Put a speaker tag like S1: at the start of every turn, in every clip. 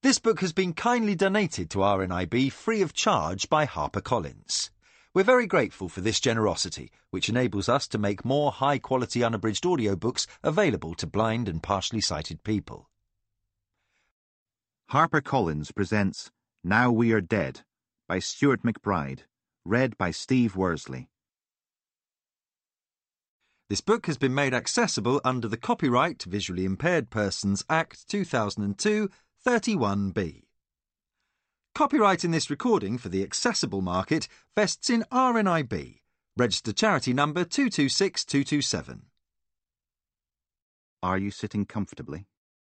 S1: This book has been kindly donated to RNIB free of charge by HarperCollins. We're very grateful for this generosity, which enables us to make more high-quality unabridged audiobooks available to blind and partially sighted people.
S2: HarperCollins presents Now We Are Dead by Stuart McBride, read by Steve Worsley.
S1: This book has been made accessible under the Copyright Visually Impaired Persons Act 2002 31B. Copyright in this recording for the accessible market vests in RNIB, registered charity number 226227.
S2: Are you sitting comfortably?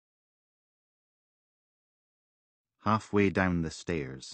S2: Halfway down the stairs.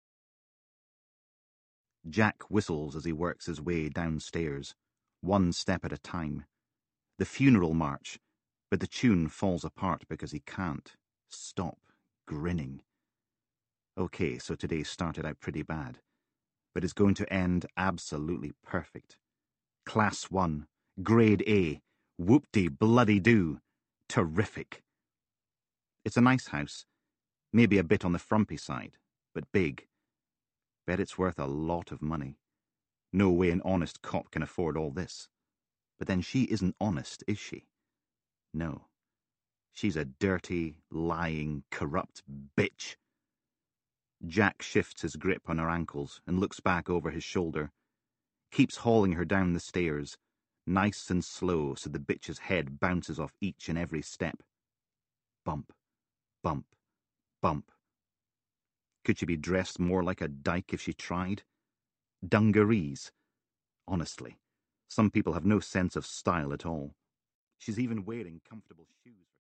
S2: Jack whistles as he works his way downstairs, one step at a time. The funeral march, but the tune falls apart because he can't stop grinning. Okay, so today started out pretty bad, but it's going to end absolutely perfect. Class 1, Grade A, whoop-de-bloody-doo, terrific. It's a nice house, maybe a bit on the frumpy side, but big. Bet it's worth a lot of money. No way an honest cop can afford all this. But then she isn't honest, is she? No. She's a dirty, lying, corrupt bitch. Jack shifts his grip on her ankles and looks back over his shoulder. Keeps hauling her down the stairs, nice and slow so the bitch's head bounces off each and every step. Bump, bump, bump. Could she be dressed more like a dyke if she tried? Dungarees. Honestly, some people have no sense of style at all. She's even wearing comfortable shoes.